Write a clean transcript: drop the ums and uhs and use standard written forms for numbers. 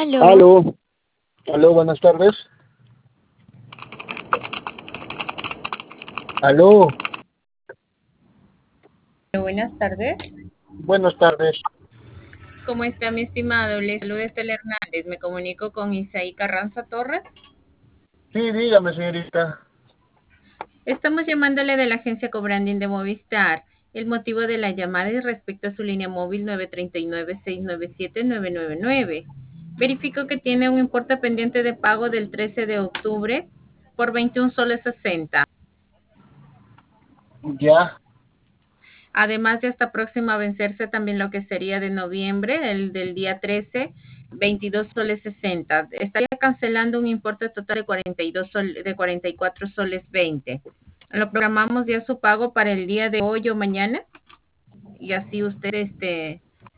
Aló, Aló, aló, buenas tardes. Aló, buenas tardes. buenas tardes. ¿Cómo está mi estimado? Le saluda Estela Hernández. Me comunico con Isaí Carranza Torres. Sí, dígame, señorita. Estamos llamándole de la agencia Cobranding de Movistar. El motivo de la llamada es respecto a su línea móvil 939-697-999. Verifico que tiene un importe pendiente de pago del 13 de octubre por 21 soles 60. Ya, Además, ya está próximo a vencerse también lo que sería de noviembre, el del día 13, 22 soles 60. Estaría cancelando un importe total de 44 soles 20. Lo programamos ya su pago para el día de hoy o mañana y así usted